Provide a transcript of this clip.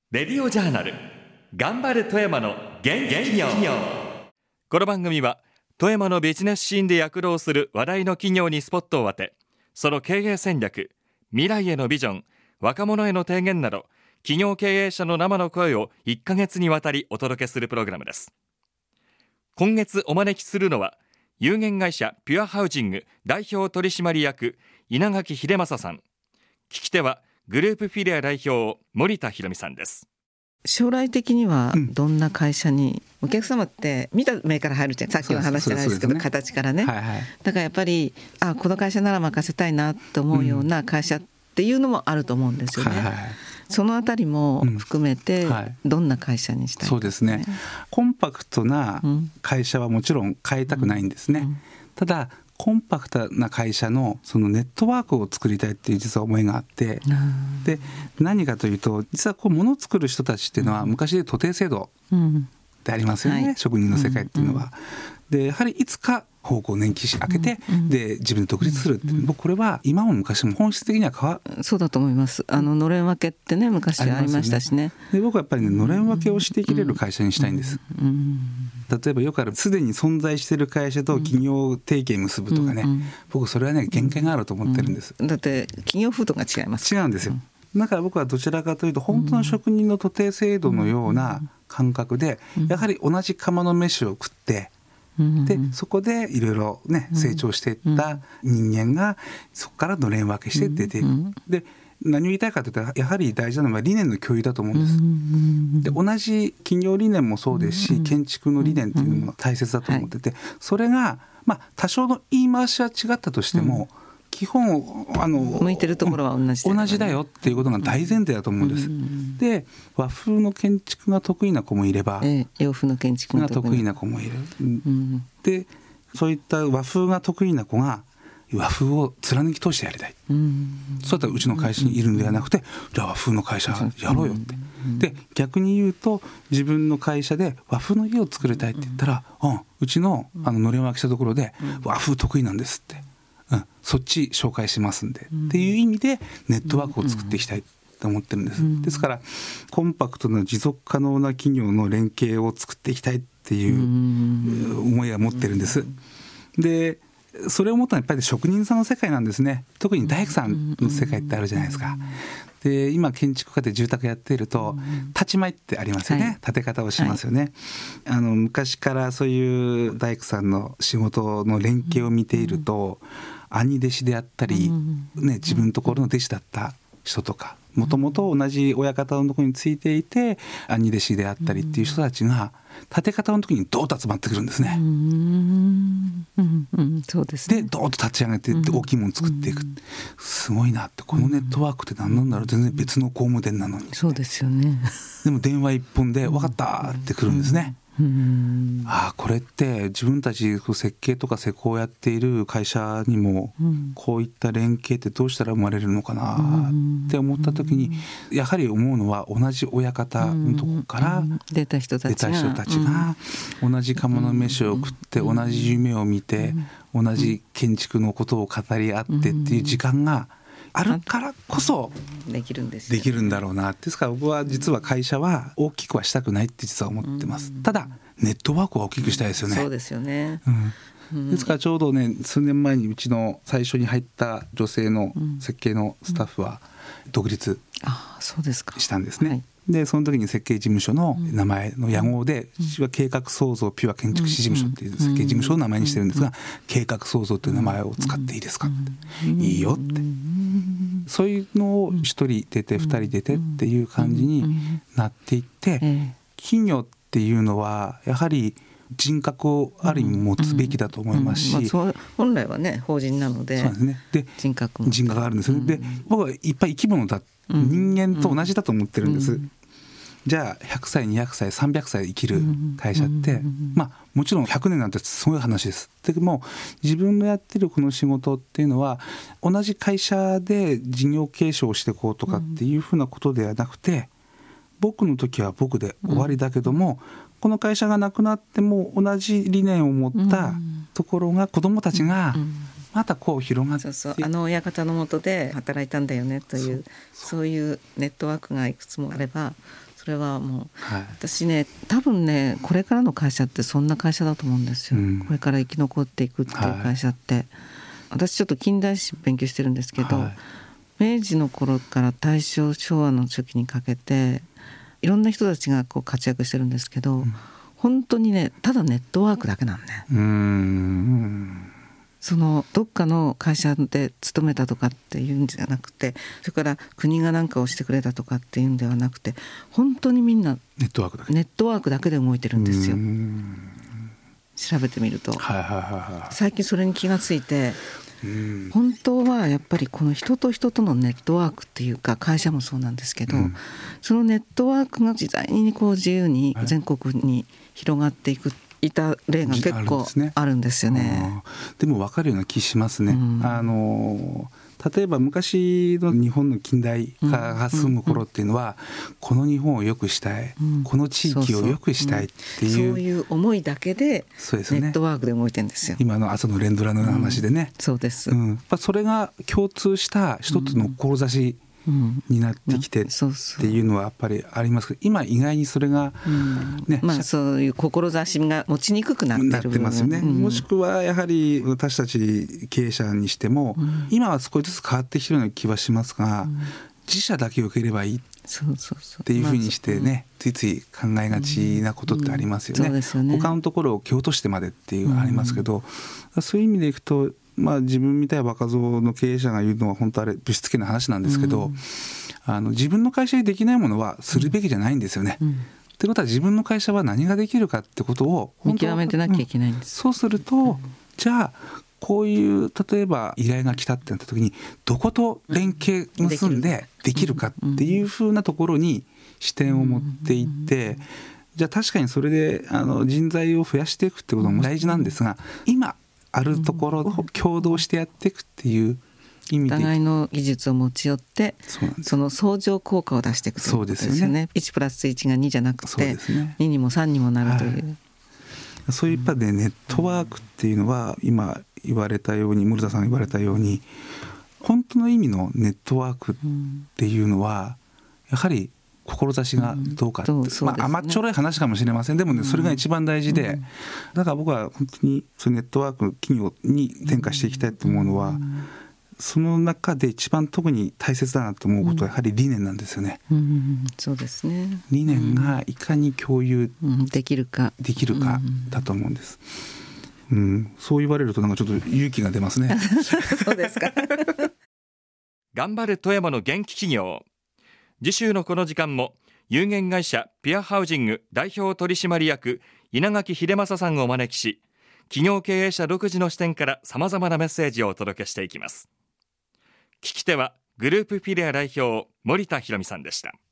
レディオジャーナル頑張れ富山の元気企業。この番組は富山のビジネスシーンで躍動する話題の企業にスポットを当て、その経営戦略、未来へのビジョン、若者への提言など企業経営者の生の声を1ヶ月にわたりお届けするプログラムです。今月お招きするのは有限会社ピュアハウジング代表取締役稲垣秀正さん。聞き手はグループフィリア代表森田博美さんです。 将来的にはどんな会社に、お客様って見た目から入るじゃん。さっきの話じゃないですけど、形からね、だからやっぱりこの会社なら任せたいなと思うような会社っていうのもあると思うんですよね、そのあたりも含めてどんな会社にしたいか、 そうですね、コンパクトな会社はもちろん変えたくないんですね、ただコンパクトな会社のそのネットワークを作りたいっていう実は思いがあって、で何かというと、実は物を作る人たちっていうのは昔で徒弟制度でありますよね、職人の世界っていうのは、でやはりいつか方向年金開けて、で自分で独立するって、僕これは今も昔も本質的にはそうだと思います。のれん分けってね、昔ありましたしね。 で僕はやっぱりね、のれん分けをしていけれる会社にしたいんです、例えばよくあるすでに存在している会社と企業提携結ぶとかね、僕それはね限界があると思ってるんです、 だって企業風土が違います。 違うんですよ、だから僕はどちらかというと本当の職人の徒弟制度のような感覚で、やはり同じ釜の飯を食って、でそこでいろいろね成長していった人間がそこからのれん分けして出ていく、で何を言いたいかというと、やはり大事なのは理念の共有だと思うんです、で同じ企業理念もそうですし、建築の理念というのも大切だと思ってて、それが多少の言い回しは違ったとしても、基本向いてるところは同じだよっていうことが大前提だと思うんです、で和風の建築が得意な子もいれば、 洋風の建築が得意な子もいる、でそういった和風が得意な子が和風を貫き通してやりたい、そういったらうちの会社にいるんではなくて、じゃあ和風の会社やろうよって、で逆に言うと、自分の会社で和風の家を作りたいって言ったら、うちののれん分けしたところで和風得意なんですって、そっち紹介しますんで、っていう意味でネットワークを作っていきたいと思ってるんです、ですからコンパクトな持続可能な企業の連携を作っていきたいっていう思いは持ってるんです。でそれを思ったのはやっぱり職人さんの世界なんですね。特に大工さんの世界ってあるじゃないですか。で今建築家で住宅やっていると立ち前ってありますよね、建て方をしますよね、昔からそういう大工さんの仕事の連携を見ていると、兄弟子であったり、自分のところの弟子だった人とか、もともと同じ親方のところについていて兄弟子であったりっていう人たちが建て方の時にドーッと集まってくるんですね、 そうですね。 でドーッと立ち上げていって大きいものを作っていく、すごいなって、このネットワークって何なんだろう、全然別の工務店なのに、 そうですよね。 でも電話一本で分かったってくるんですね、これって自分たち設計とか施工をやっている会社にもこういった連携ってどうしたら生まれるのかなって思った時に、やはり思うのは、同じ親方のところから出た人たちが同じ釜の飯を食って同じ夢を見て同じ建築のことを語り合ってっていう時間があるからこそできるんだろうな。ですから僕は実は会社は大きくはしたくないって実は思ってます。ただネットワークは大きくしたいですよね。 そうですよね、 ですからちょうどね、数年前にうちの最初に入った女性の設計のスタッフは独立したんですね、でその時に設計事務所の名前の屋号で、私は計画創造ピュア建築士事務所っていう設計事務所を名前にしてるんですが、計画創造という名前を使っていいですかって、いいよって、そういうのを1人出て2人出てっていう感じになっていって、企業っていうのはやはり人格をある意味持つべきだと思いますし、 本来はね法人なので、 そうですね、で人格があるんですよね、で僕はいっぱい生き物だ、人間と同じだと思ってるんです、じゃあ100歳200歳300歳生きる会社って、もちろん100年なんてすごい話です。でも自分のやってるこの仕事っていうのは、同じ会社で事業継承していこうとかっていうふうなことではなくて、僕の時は僕で終わりだけども、この会社がなくなっても同じ理念を持ったところが子どもたちがまたこう広がって、 そうそう親方の下で働いたんだよねというそういうネットワークがいくつもあれば、それはもう、私ね多分ねこれからの会社ってそんな会社だと思うんですよ、これから生き残っていくっていう会社って、私ちょっと近代史勉強してるんですけど、明治の頃から大正昭和の初期にかけていろんな人たちがこう活躍してるんですけど、本当にねただネットワークだけなんね。そのどっかの会社で勤めたとかっていうんじゃなくて、それから国が何かをしてくれたとかっていうんではなくて、本当にみんなネットワークだけで動いてるんですよ。調べてみると、最近それに気がついて、本当はやっぱりこの人と人とのネットワークっていうか、会社もそうなんですけど、そのネットワークが自在にこう自由に全国に広がっていた例が結構あるんですよね。 でも分かるような気しますね。例えば昔の日本の近代化が進む頃っていうのは、この日本を良くしたい、この地域を良くしたいっていう、 そういう思いだけでネットワークで動いてるんですよ。 今の朝の連ドラの話でね、 そうです、 それが共通した一つの志になってきてっていうのはやっぱりありますけど、今意外にそれが、 そういう志が持ちにくくなってるますよね。もしくはやはり私たち経営者にしても、今は少しずつ変わってきてるような気はしますが、自社だけ良ければいいっていうふうにしてね、ついつい考えがちなことってありますよね。他のところを蹴落としてまでっていうありますけど、そういう意味でいくと、自分みたいな若造の経営者が言うのは本当あれぶしつけな話なんですけど、自分の会社にできないものはするべきじゃないんですよね。ってことは自分の会社は何ができるかってことを見極めてなきゃいけないんです。 そうすると、じゃあこういう例えば依頼が来たってなった時にどこと連携結んでできるかっていうふうなところに視点を持っていって、じゃあ確かにそれで人材を増やしていくってことも大事なんですが、今あるところを共同してやっていくっていう意味で、 お互いの技術を持ち寄ってその相乗効果を出していくということですよね。1プラス1が2じゃなくて、2にも3にもなるという、 そういう一方でネットワークっていうのは、今言われたように、室田さんが言われたように、本当の意味のネットワークっていうのはやはり志がどうかって、甘っちょろい話かもしれません。でもね、それが一番大事で、だから僕は本当にそのネットワーク企業に転化していきたいと思うのは、その中で一番特に大切だなと思うことはやはり理念なんですよね。 そうですね。 理念がいかに共有できるかだと思うんです。そう言われるとなんかちょっと勇気が出ますね。 そうですか。 頑張る富山の元気企業。次週のこの時間も有限会社ピュアハウジング代表取締役稲垣秀正さんをお招きし、企業経営者独自の視点からさまざまなメッセージをお届けしていきます。聞き手はグループフィレア代表森田博美さんでした。